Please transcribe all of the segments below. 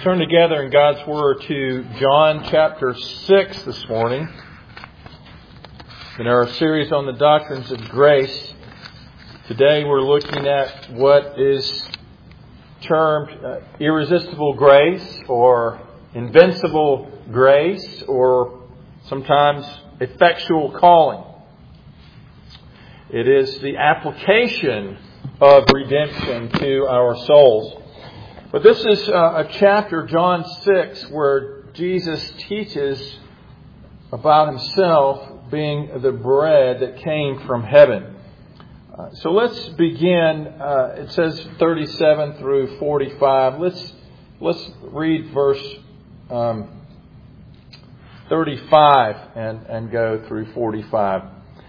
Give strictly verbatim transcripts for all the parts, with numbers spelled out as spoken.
Turn together in God's Word to John chapter six this morning. In our series on the doctrines of grace, today we're looking at what is termed uh, irresistible grace or invincible grace or sometimes effectual calling. It is the application of redemption to our souls. But this is a chapter, John six, where Jesus teaches about Himself being the bread that came from heaven. Uh, so let's begin. Uh, it says thirty-seven through forty-five. Let's let's read verse um, thirty-five and, and go through forty-five.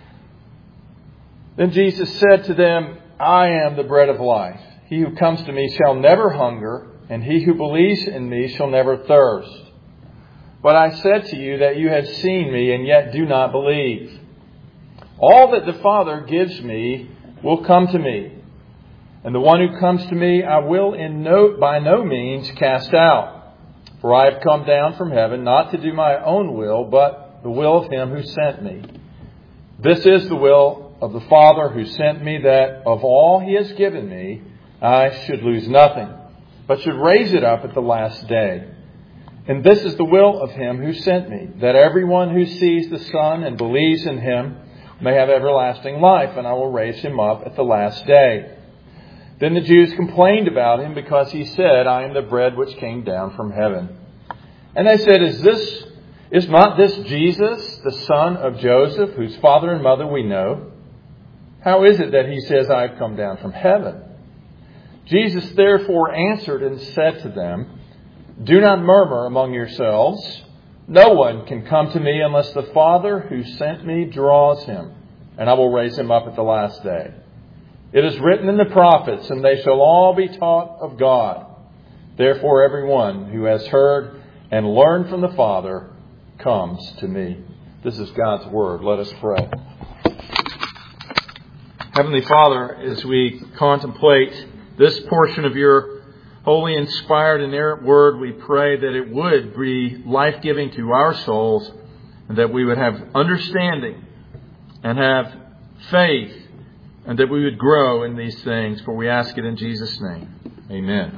Then Jesus said to them, "I am the bread of life. He who comes to me shall never hunger, and he who believes in me shall never thirst. But I said to you that you have seen me, and yet do not believe. All that the Father gives me will come to me, and the one who comes to me I will in no by no means cast out. For I have come down from heaven not to do my own will, but the will of Him who sent me. This is the will of the Father who sent me, that of all He has given me, I should lose nothing, but should raise it up at the last day. And this is the will of Him who sent me, that everyone who sees the Son and believes in Him may have everlasting life, and I will raise him up at the last day." Then the Jews complained about Him because He said, "I am the bread which came down from heaven." And they said, "Is this, is not this Jesus, the son of Joseph, whose father and mother we know? How is it that He says, 'I have come down from heaven'?" Jesus therefore answered and said to them, "Do not murmur among yourselves. No one can come to me unless the Father who sent me draws him, and I will raise him up at the last day. It is written in the prophets, and they shall all be taught of God. Therefore everyone who has heard and learned from the Father comes to me." This is God's Word. Let us pray. Heavenly Father, as we contemplate this portion of Your holy, inspired, inerrant Word, we pray that it would be life-giving to our souls, and that we would have understanding and have faith, and that we would grow in these things. For we ask it in Jesus' name. Amen.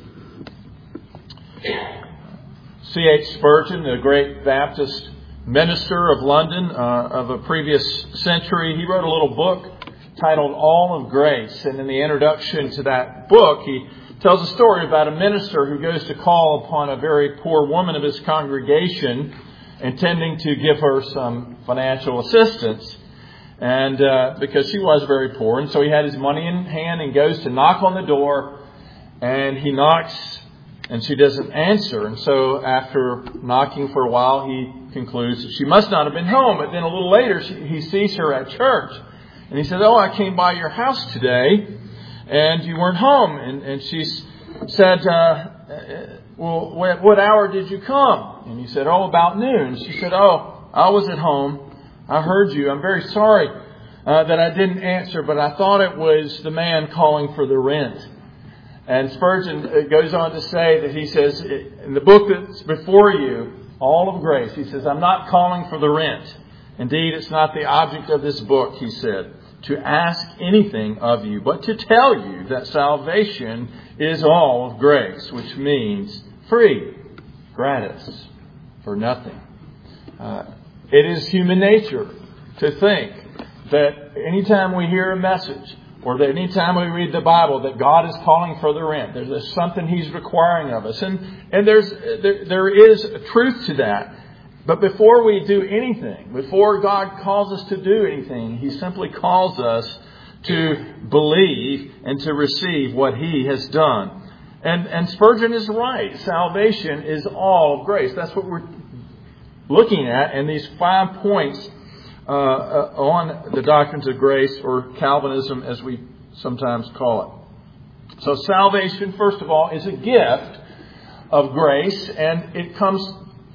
C H Spurgeon, the great Baptist minister of London uh, of a previous century, he wrote a little book titled All of Grace. And in the introduction to that book, he tells a story about a minister who goes to call upon a very poor woman of his congregation, intending to give her some financial assistance. And uh, because she was very poor, and so he had his money in hand and goes to knock on the door, and he knocks and she doesn't answer. And so after knocking for a while, he concludes that she must not have been home. But then a little later, she, he sees her at church. And he says, "Oh, I came by your house today, and you weren't home." And, and she said, uh, "Well, what, what hour did you come?" And he said, "Oh, about noon." She said, "Oh, I was at home. I heard you. I'm very sorry uh, that I didn't answer, but I thought it was the man calling for the rent." And Spurgeon goes on to say that he says, in the book that's before you, All of Grace, he says, "I'm not calling for the rent. Indeed, it's not the object of this book," he said, "to ask anything of you, but to tell you that salvation is all of grace," which means free, gratis, for nothing. Uh, it is human nature to think that anytime we hear a message, or that anytime we read the Bible, that God is calling for the rent. There's, there's something He's requiring of us. And, and there's, there, there is truth to that. But before we do anything, before God calls us to do anything, He simply calls us to believe and to receive what He has done. And, and Spurgeon is right. Salvation is all of grace. That's what we're looking at in these five points uh, uh, on the doctrines of grace, or Calvinism as we sometimes call it. So salvation, first of all, is a gift of grace, and it comes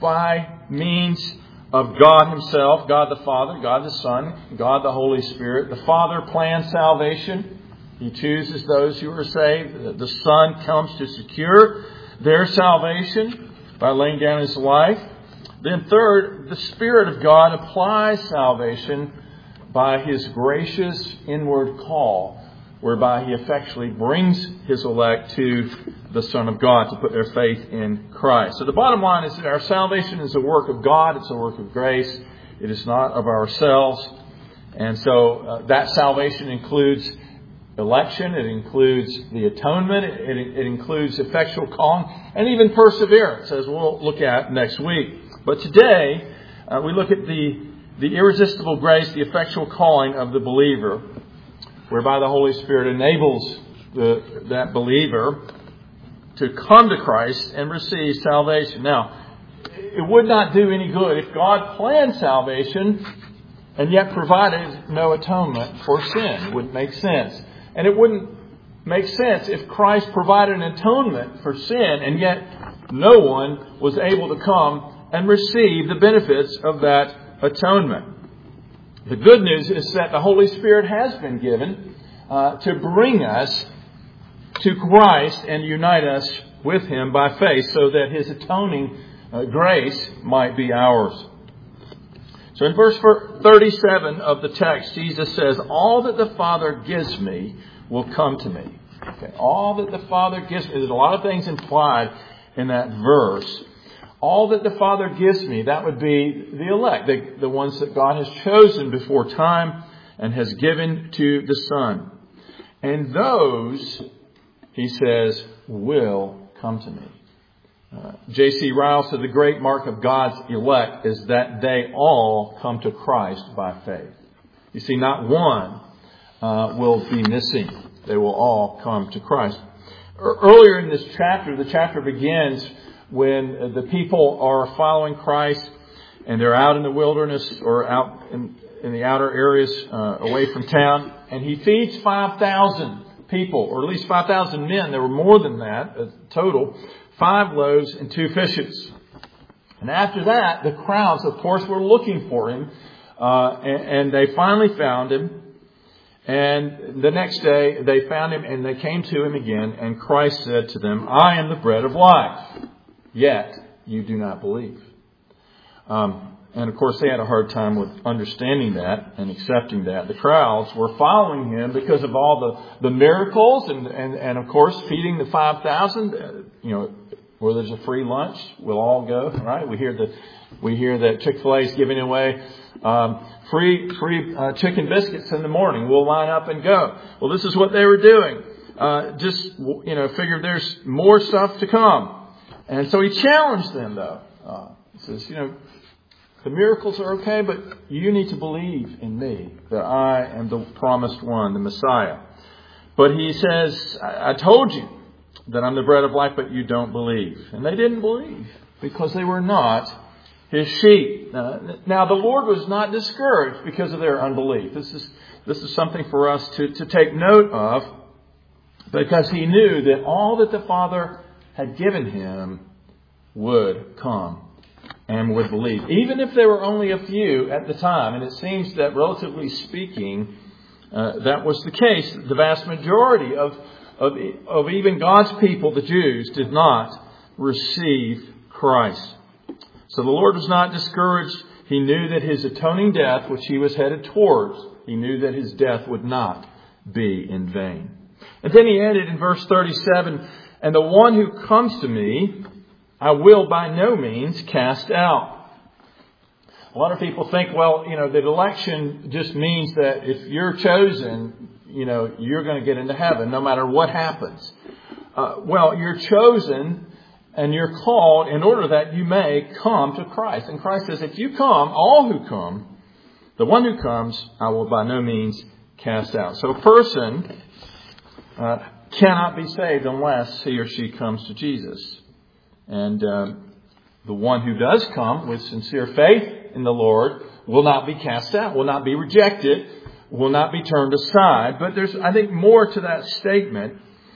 by means of God Himself, God the Father, God the Son, God the Holy Spirit. The Father plans salvation. He chooses those who are saved. The Son comes to secure their salvation by laying down His life. Then third, the Spirit of God applies salvation by His gracious inward call, whereby He effectually brings His elect to the Son of God to put their faith in Christ. So the bottom line is that our salvation is a work of God. It's a work of grace. It is not of ourselves. And so uh, that salvation includes election. It includes the atonement. It, it, it includes effectual calling and even perseverance, as we'll look at next week. But today, uh, we look at the, the irresistible grace, the effectual calling of the believer, whereby the Holy Spirit enables the, that believer to come to Christ and receive salvation. Now, it would not do any good if God planned salvation and yet provided no atonement for sin. It wouldn't make sense. And it wouldn't make sense if Christ provided an atonement for sin and yet no one was able to come and receive the benefits of that atonement. The good news is that the Holy Spirit has been given uh, to bring us to Christ and unite us with Him by faith so that His atoning uh, grace might be ours. So in verse thirty-seven of the text, Jesus says, "All that the Father gives me will come to me." Okay, all that the Father gives me. There's a lot of things implied in that verse. All that the Father gives me, that would be the elect, the, the ones that God has chosen before time and has given to the Son. And those, He says, will come to me. Uh, J C Ryle said the great mark of God's elect is that they all come to Christ by faith. You see, not one uh, will be missing. They will all come to Christ. Earlier in this chapter, the chapter begins when the people are following Christ and they're out in the wilderness or out in, in the outer areas uh, away from town. And He feeds five thousand people, or at least five thousand men. There were more than that uh, total. Five loaves and two fishes. And after that, the crowds, of course, were looking for Him. Uh, and, and they finally found Him. And the next day, they found Him and they came to Him again. And Christ said to them, "I am the bread of life. Yet you do not believe." Um, and of course, they had a hard time with understanding that and accepting that. The crowds were following Him because of all the, the miracles and, and, and, of course, feeding the five thousand. Uh, you know, where there's a free lunch, we'll all go, right? We hear that we hear that Chick-fil-A is giving away um, free free uh, chicken biscuits in the morning. We'll line up and go. Well, this is what they were doing. Uh, just, you know, figured there's more stuff to come. And so He challenged them, though. Uh, he says, you know, the miracles are okay, but you need to believe in me, that I am the promised one, the Messiah. But He says, I, I told you that I'm the bread of life, but you don't believe. And they didn't believe because they were not His sheep. Uh, now, the Lord was not discouraged because of their unbelief. This is, this is something for us to, to take note of, because He knew that all that the Father had given Him would come and would believe. Even if there were only a few at the time. And it seems that, relatively speaking, uh, that was the case. The vast majority of, of, of even God's people, the Jews, did not receive Christ. So the Lord was not discouraged. He knew that His atoning death, which He was headed towards, He knew that His death would not be in vain. And then He added in verse thirty-seven, "And the one who comes to me, I will by no means cast out." A lot of people think, well, you know, that election just means that if you're chosen, you know, you're going to get into heaven no matter what happens. Uh, well, you're chosen and you're called in order that you may come to Christ. And Christ says, if you come, all who come, the one who comes, I will by no means cast out. So a person uh, cannot be saved unless he or she comes to Jesus. And um, the one who does come with sincere faith in the Lord will not be cast out, will not be rejected, will not be turned aside. But there's, I think, more to that statement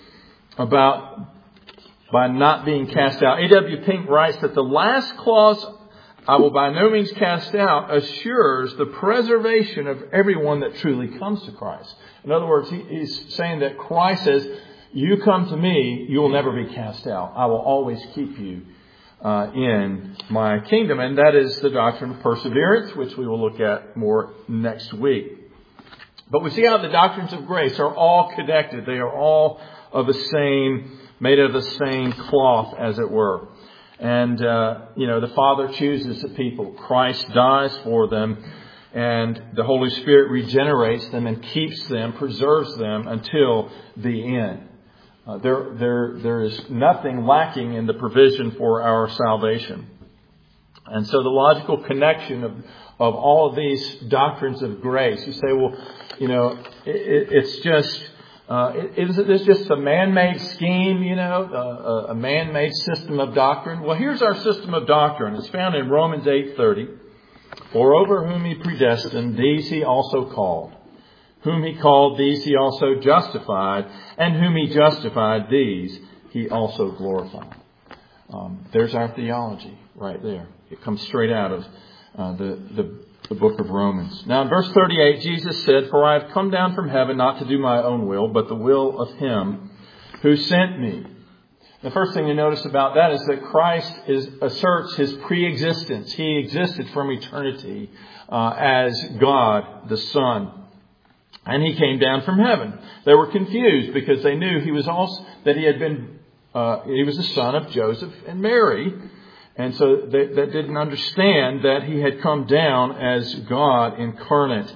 about by not being cast out. A W Pink writes that the last clause, I will by no means cast out, assures the preservation of everyone that truly comes to Christ. In other words, he, he's saying that Christ says, you come to me, you will never be cast out. I will always keep you uh, in my kingdom. And that is the doctrine of perseverance, which we will look at more next week. But we see how the doctrines of grace are all connected. They are all of the same, made of the same cloth, as it were. And, uh, you know, the Father chooses the people. Christ dies for them. And the Holy Spirit regenerates them and keeps them, preserves them until the end. Uh, there, there, there is nothing lacking in the provision for our salvation. And so the logical connection of, of all of these doctrines of grace, you say, well, you know, it, it's just, uh, it, is it just a man-made scheme, you know, a, a man-made system of doctrine? Well, here's our system of doctrine. It's found in Romans eight thirty. For over whom he predestined, these he also called. Whom he called, these he also justified. And whom he justified, these he also glorified. Um, there's our theology right there. It comes straight out of uh, the, the, the book of Romans. Now in verse thirty-eight, Jesus said, For I have come down from heaven not to do my own will, but the will of him who sent me. The first thing you notice about that is that Christ is, asserts his pre-existence. He existed from eternity uh, as God the Son. And he came down from heaven. They were confused because they knew he was also that he had been uh, he was the son of Joseph and Mary, and so they, they didn't understand that he had come down as God incarnate.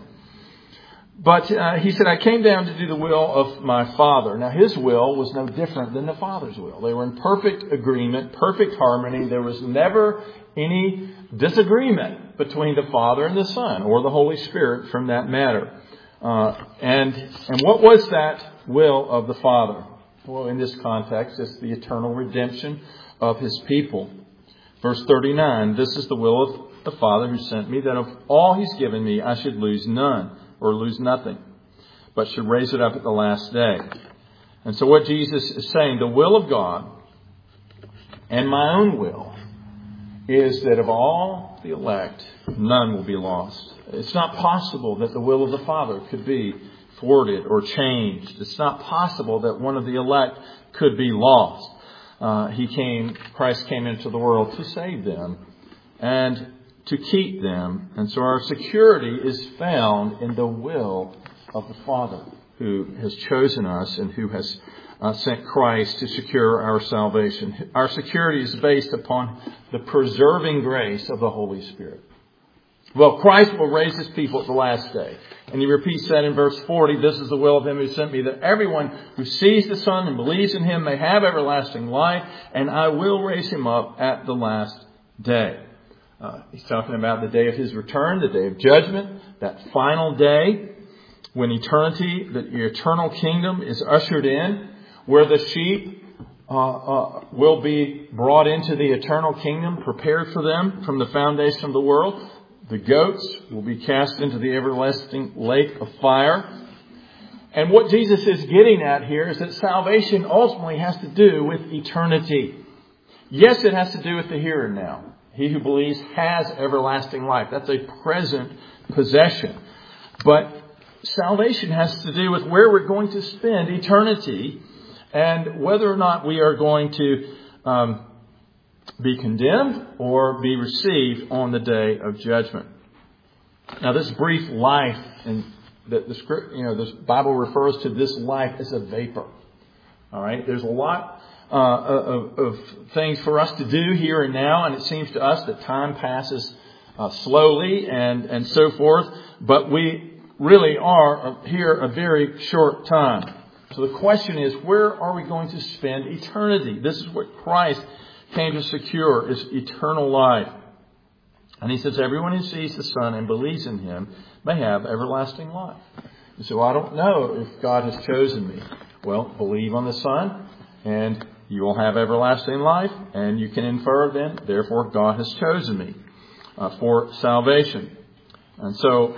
But uh, he said, I came down to do the will of my Father. Now, his will was no different than the Father's will. They were in perfect agreement, perfect harmony. There was never any disagreement between the Father and the Son or the Holy Spirit from that matter. Uh, and and what was that will of the Father? Well, in this context, it's the eternal redemption of his people. Verse thirty-nine, this is the will of the Father who sent me, that of all he's given me, I should lose none. Or lose nothing, but should raise it up at the last day. And so what Jesus is saying, the will of God and my own will is that of all the elect, none will be lost. It's not possible that the will of the Father could be thwarted or changed. It's not possible that one of the elect could be lost. Uh, he came, Christ came into the world to save them and to keep them. And so our security is found in the will of the Father who has chosen us and who has uh, sent Christ to secure our salvation. Our security is based upon the preserving grace of the Holy Spirit. Well, Christ will raise his people at the last day. And he repeats that in verse forty. This is the will of him who sent me, that everyone who sees the Son and believes in him may have everlasting life, and I will raise him up at the last day. Uh, he's talking about the day of his return, the day of judgment, that final day when eternity, the eternal kingdom is ushered in, where the sheep uh, uh, will be brought into the eternal kingdom, prepared for them from the foundation of the world. The goats will be cast into the everlasting lake of fire. And what Jesus is getting at here is that salvation ultimately has to do with eternity. Yes, it has to do with the here and now. He who believes has everlasting life. That's a present possession. But salvation has to do with where we're going to spend eternity and whether or not we are going to um, be condemned or be received on the day of judgment. Now, this brief life, and the, the script, you know, the Bible refers to this life as a vapor. All right, there's a lot Uh, of, of things for us to do here and now, and it seems to us that time passes uh, slowly and, and so forth, but we really are here a very short time. So the question is, where are we going to spend eternity? This is what Christ came to secure, is eternal life. And he says, everyone who sees the Son and believes in him may have everlasting life. And so I don't know if God has chosen me. Well, believe on the Son, and you will have everlasting life, and you can infer then, therefore God has chosen me uh, for salvation. And so,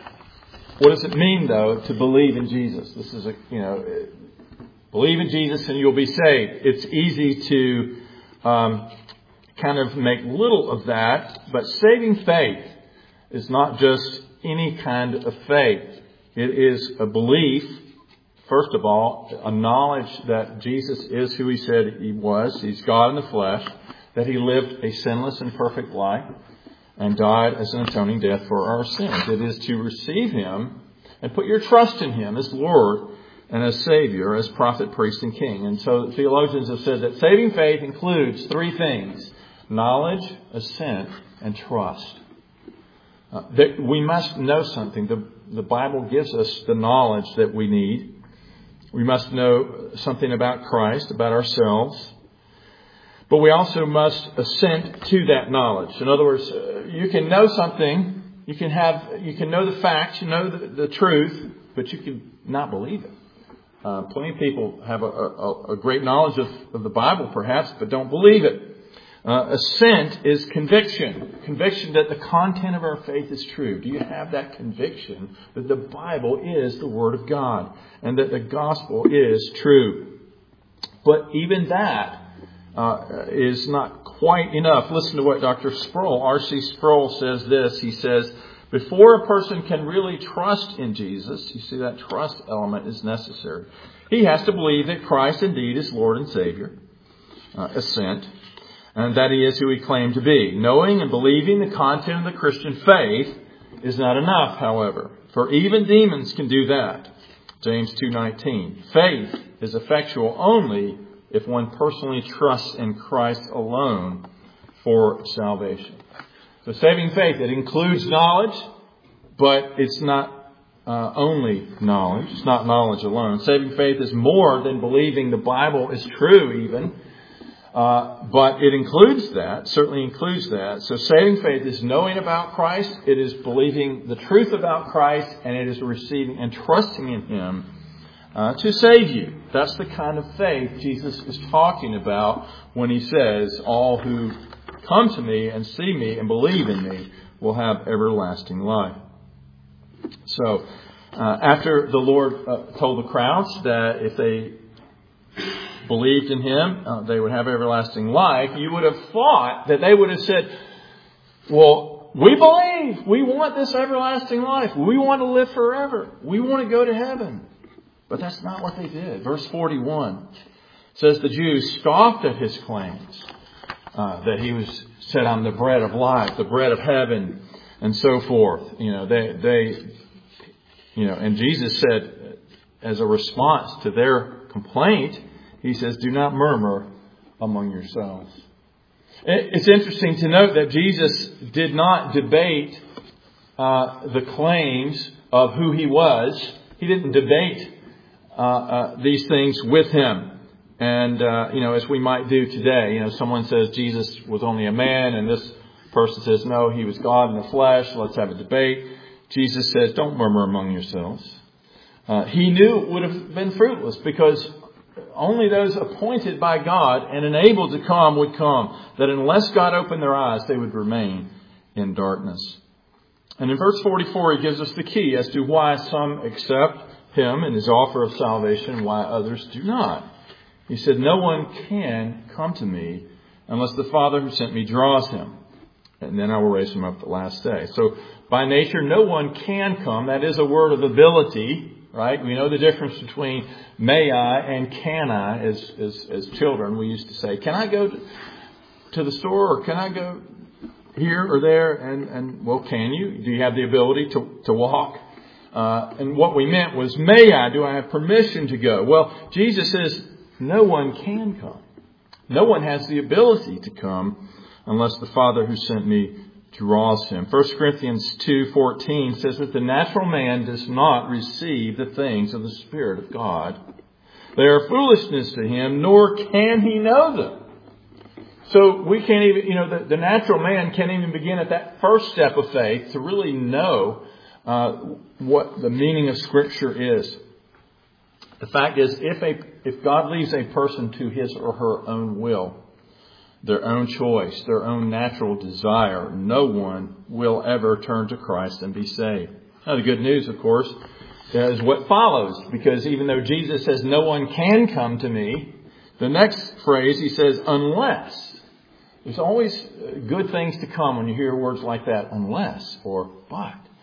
what does it mean, though, to believe in Jesus? This is a, you know, believe in Jesus and you'll be saved. It's easy to um, kind of make little of that, but saving faith is not just any kind of faith. It is a belief First of all, a knowledge that Jesus is who He said He was. He's God in the flesh. That He lived a sinless and perfect life and died as an atoning death for our sins. It is to receive Him and put your trust in Him as Lord and as Savior, as prophet, priest, and king. And so theologians have said that saving faith includes three things: knowledge, assent, and trust. Uh, that we must know something. The, the Bible gives us the knowledge that we need. We must know something about Christ, about ourselves. But we also must assent to that knowledge. In other words, uh, you can know something, you can have, you can know the facts, you know the, the truth, but you can not believe it. Uh, plenty of people have a, a, a great knowledge of, of the Bible, perhaps, but don't believe it. Uh, assent is conviction. Conviction that the content of our faith is true. Do you have that conviction that the Bible is the Word of God and that the gospel is true? But even that uh, is not quite enough. Listen to what Doctor Sproul, R C Sproul, says this. He says, before a person can really trust in Jesus, you see that trust element is necessary. He has to believe that Christ indeed is Lord and Savior. Uh, assent. And that He is who He claimed to be. Knowing and believing the content of the Christian faith is not enough, however. For even demons can do that. James two nineteen. Faith is effectual only if one personally trusts in Christ alone for salvation. So saving faith, it includes knowledge, but it's not uh, only knowledge. It's not knowledge alone. Saving faith is more than believing the Bible is true even. Uh, but it includes that, certainly includes that. So saving faith is knowing about Christ, it is believing the truth about Christ, and it is receiving and trusting in Him uh, to save you. That's the kind of faith Jesus is talking about when He says, all who come to me and see me and believe in me will have everlasting life. So uh, after the Lord uh, told the crowds that if they believed in Him, uh, they would have everlasting life, you would have thought that they would have said, well, we believe, we want this everlasting life, we want to live forever, we want to go to heaven. But that's not what they did. Verse forty-one says the Jews scoffed at His claims uh, that He was said, I'm the bread of life, the bread of heaven, and so forth. You know, they, they, you know, and Jesus said, as a response to their complaint, He says, do not murmur among yourselves. It's interesting to note that Jesus did not debate uh, the claims of who He was. He didn't debate uh, uh, these things with Him. And, uh, you know, as we might do today, you know, someone says Jesus was only a man and this person says, no, He was God in the flesh. Let's have a debate. Jesus says, don't murmur among yourselves. Uh, he knew it would have been fruitless because only those appointed by God and enabled to come would come. That unless God opened their eyes, they would remain in darkness. And in verse forty-four, He gives us the key as to why some accept Him and His offer of salvation and why others do not. He said, no one can come to me unless the Father who sent me draws him. And then I will raise him up the last day. So by nature, no one can come. That is a word of ability. Right? We know the difference between may I and can I as, as, as children. We used to say, can I go to, to the store or can I go here or there? And, and well, can you? Do you have the ability to, to walk? Uh, and what we meant was, may I? Do I have permission to go? Well, Jesus says no one can come. No one has the ability to come unless the Father who sent me draws him. First Corinthians two fourteen says that the natural man does not receive the things of the Spirit of God. They are foolishness to him, nor can he know them. So we can't even, you know, the, the natural man can't even begin at that first step of faith to really know uh, what the meaning of Scripture is. The fact is, if a if God leaves a person to his or her own will, their own choice, their own natural desire, no one will ever turn to Christ and be saved. Now, the good news, of course, is what follows. Because even though Jesus says no one can come to me, the next phrase he says, unless. There's always good things to come when you hear words like that, unless or but.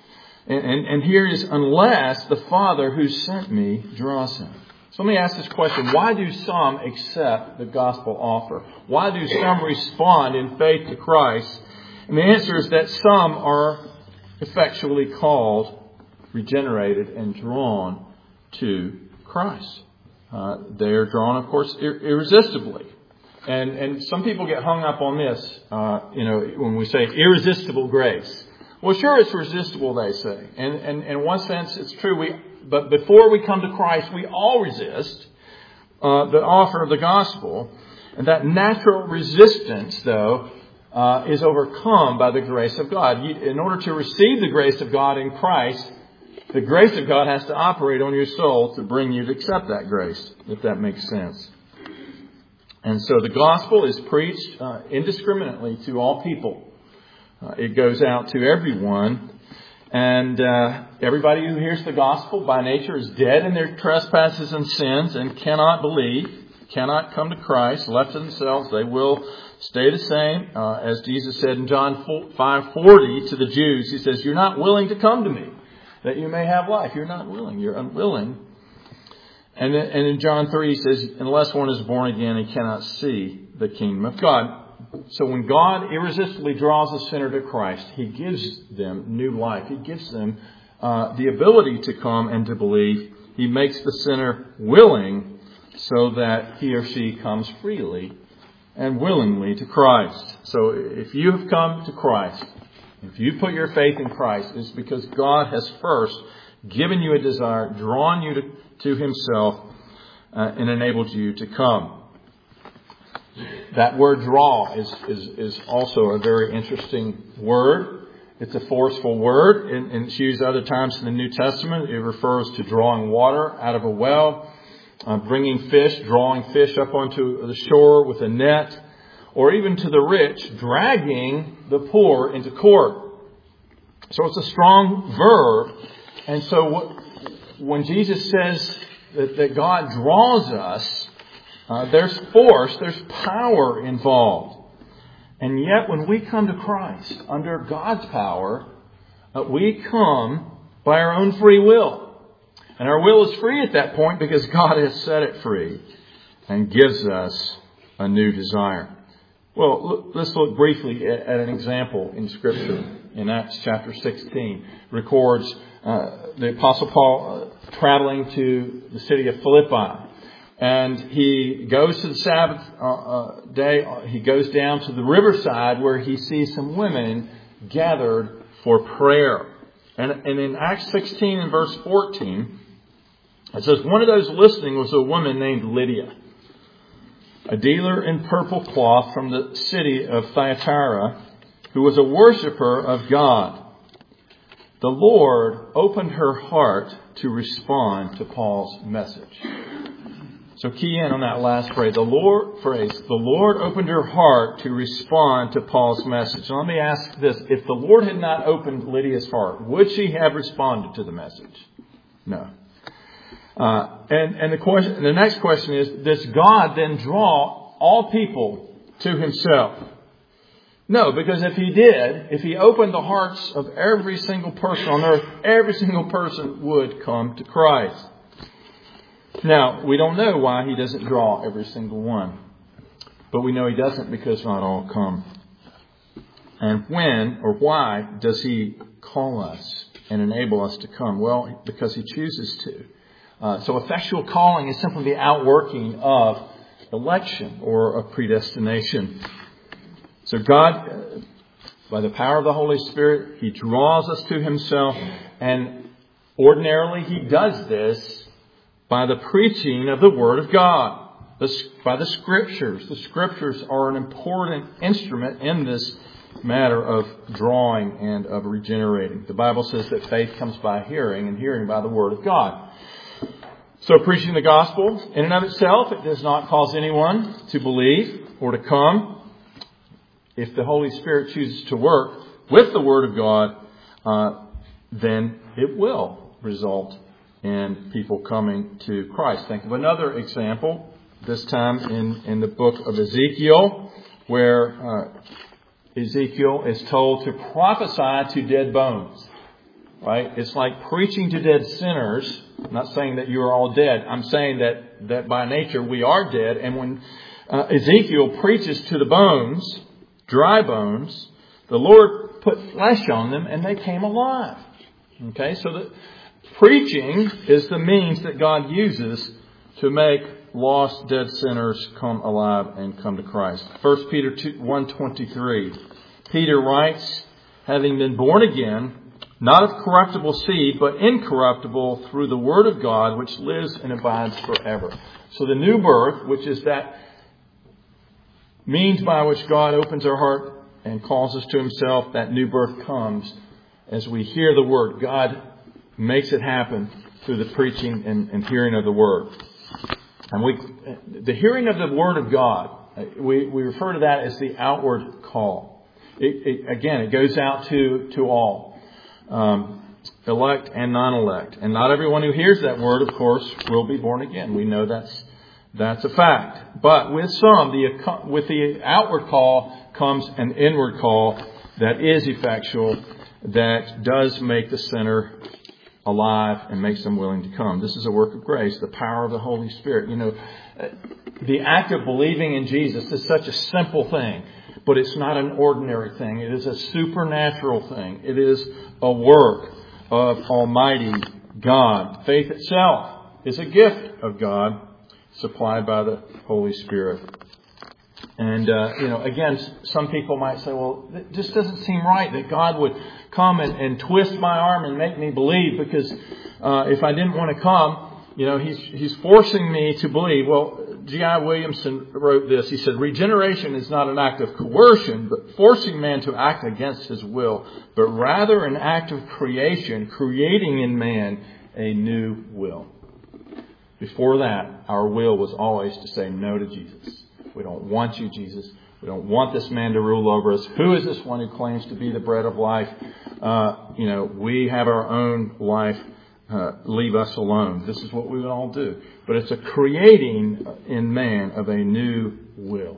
And, and, and here is, unless the Father who sent me draws him. So let me ask this question. Why do some accept the gospel offer? Why do some respond in faith to Christ? And the answer is that some are effectually called, regenerated, and drawn to Christ. Uh, they are drawn, of course, ir- irresistibly. And and some people get hung up on this, uh, you know, when we say irresistible grace. Well, sure, it's resistible, they say. And, and, and in one sense, it's true. We, but before we come to Christ, we all resist uh, the offer of the gospel. And that natural resistance, though, uh, is overcome by the grace of God. You, in order to receive the grace of God in Christ, the grace of God has to operate on your soul to bring you to accept that grace, if that makes sense. And so the gospel is preached uh, indiscriminately to all people. Uh, it goes out to everyone. And uh, everybody who hears the gospel by nature is dead in their trespasses and sins and cannot believe, cannot come to Christ. Left to themselves, they will stay the same. Uh, as Jesus said in John five forty to the Jews, he says, "You're not willing to come to me, that you may have life." You're not willing. You're unwilling. And, then, and in John three, he says, "Unless one is born again, he cannot see the kingdom of God." So when God irresistibly draws a sinner to Christ, He gives them new life. He gives them uh, the ability to come and to believe. He makes the sinner willing so that he or she comes freely and willingly to Christ. So if you have come to Christ, if you put your faith in Christ, it's because God has first given you a desire, drawn you to, to Himself, uh, and enabled you to come. That word draw is, is, is also a very interesting word. It's a forceful word, and, and it's used other times in the New Testament. It refers to drawing water out of a well, uh, bringing fish, drawing fish up onto the shore with a net, or even to the rich, dragging the poor into court. So it's a strong verb. And so what, when Jesus says that, that God draws us, Uh, there's force, there's power involved. And yet when we come to Christ under God's power, uh, we come by our own free will. And our will is free at that point because God has set it free and gives us a new desire. Well, look, let's look briefly at, at an example in Scripture. In Acts chapter sixteen, records uh, the Apostle Paul uh, traveling to the city of Philippi. And he goes to the Sabbath uh, uh, day. He goes down to the riverside where he sees some women gathered for prayer. And, and in Acts sixteen and verse fourteen, it says, "One of those listening was a woman named Lydia, a dealer in purple cloth from the city of Thyatira, who was a worshiper of God. The Lord opened her heart to respond to Paul's message." So key in on that last phrase. The Lord phrase, the Lord opened her heart to respond to Paul's message. Now let me ask this. If the Lord had not opened Lydia's heart, would she have responded to the message? No. Uh, and, and the question, the next question is, does God then draw all people to Himself? No, because if He did, if He opened the hearts of every single person on earth, every single person would come to Christ. Now, we don't know why He doesn't draw every single one. But we know He doesn't because not all come. And when or why does He call us and enable us to come? Well, because He chooses to. Uh, so effectual calling is simply the outworking of election or of predestination. So God, by the power of the Holy Spirit, He draws us to Himself. And ordinarily He does this by the preaching of the Word of God, the, by the Scriptures. The Scriptures are an important instrument in this matter of drawing and of regenerating. The Bible says that faith comes by hearing, and hearing by the Word of God. So preaching the gospel, in and of itself, it does not cause anyone to believe or to come. If the Holy Spirit chooses to work with the Word of God, uh, then it will result and people coming to Christ. Think of another example, this time in, in the book of Ezekiel, where uh, Ezekiel is told to prophesy to dead bones. right? It's like preaching to dead sinners. I'm not saying that you are all dead. I'm saying that, that by nature we are dead. And when uh, Ezekiel preaches to the bones, dry bones, the Lord put flesh on them and they came alive. Okay, so the preaching is the means that God uses to make lost, dead sinners come alive and come to Christ. First Peter one twenty-three. Peter writes, having been born again, not of corruptible seed, but incorruptible through the word of God, which lives and abides forever. So the new birth, which is that means by which God opens our heart and calls us to Himself, that new birth comes as we hear the word. God makes it happen through the preaching and, and hearing of the word. And we, the hearing of the word of God, we, we refer to that as the outward call. It, it, again, it goes out to, to all, um, elect and non-elect. And not everyone who hears that word, of course, will be born again. We know that's, that's a fact. But with some, the, with the outward call comes an inward call that is effectual, that does make the sinner alive and makes them willing to come. This is a work of grace, the power of the Holy Spirit. You know, the act of believing in Jesus is such a simple thing, but it's not an ordinary thing. It is a supernatural thing. It is a work of Almighty God. Faith itself is a gift of God supplied by the Holy Spirit. And, uh, you know, again, some people might say, well, it just doesn't seem right that God would come and, and twist my arm and make me believe because uh, if I didn't want to come, you know, he's, he's forcing me to believe. Well, G I Williamson wrote this. He said, regeneration is not an act of coercion, but forcing man to act against his will, but rather an act of creation, creating in man a new will. Before that, our will was always to say no to Jesus. We don't want you, Jesus. We don't want this man to rule over us. Who is this one who claims to be the bread of life? Uh, you know, we have our own life. Uh, leave us alone. This is what we would all do. But it's a creating in man of a new will.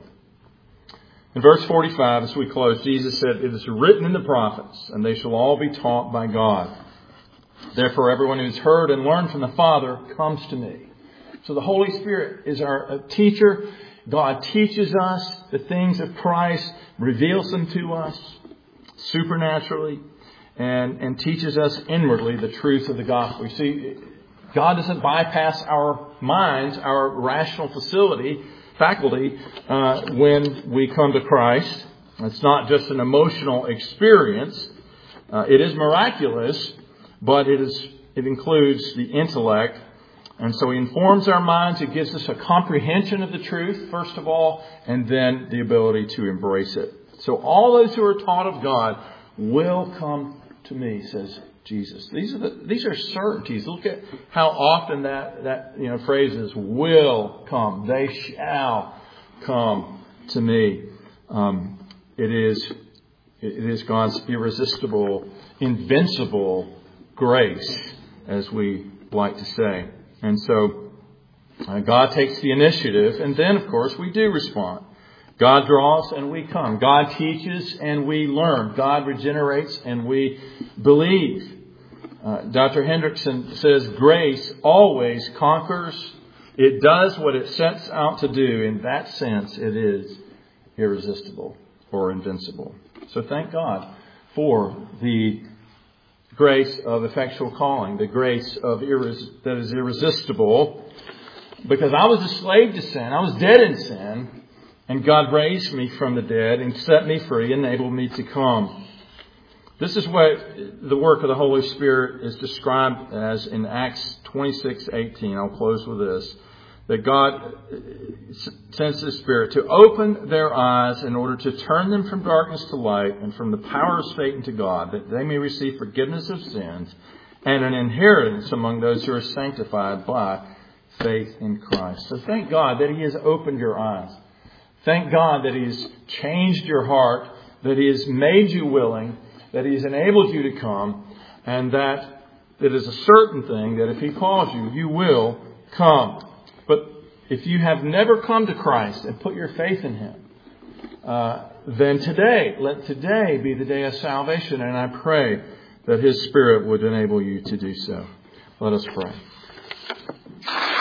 In verse forty-five, as we close, Jesus said, it is written in the prophets, and they shall all be taught by God. Therefore, everyone who has heard and learned from the Father comes to me. So the Holy Spirit is our teacher. God teaches us the things of Christ, reveals them to us supernaturally, and, and teaches us inwardly the truth of the gospel. You see, God doesn't bypass our minds, our rational facility, faculty, uh, when we come to Christ. It's not just an emotional experience. Uh, it is miraculous, but it is it includes the intellect. And so He informs our minds. It gives us a comprehension of the truth, first of all, and then the ability to embrace it. So all those who are taught of God will come to me, says Jesus. These are the, these are certainties. Look at how often that, that you know phrase is will come. They shall come to me. Um, it is it is God's irresistible, invincible grace, as we like to say. And so uh, God takes the initiative, and then, of course, we do respond. God draws and we come. God teaches and we learn. God regenerates and we believe. Uh, Doctor Hendrickson says grace always conquers. It does what it sets out to do. In that sense, it is irresistible or invincible. So thank God for the grace of effectual calling, the grace of irres- that is irresistible, because I was a slave to sin. I was dead in sin, and God raised me from the dead and set me free, enabled me to come. This is what the work of the Holy Spirit is described as in Acts twenty-six eighteen. I'll close with this. That God sends the Spirit to open their eyes in order to turn them from darkness to light and from the power of Satan to God, that they may receive forgiveness of sins and an inheritance among those who are sanctified by faith in Christ. So thank God that He has opened your eyes. Thank God that He has changed your heart, that He has made you willing, that He has enabled you to come, and that it is a certain thing that if He calls you, you will come. But if you have never come to Christ and put your faith in Him, uh, then today, let today be the day of salvation. And I pray that His Spirit would enable you to do so. Let us pray.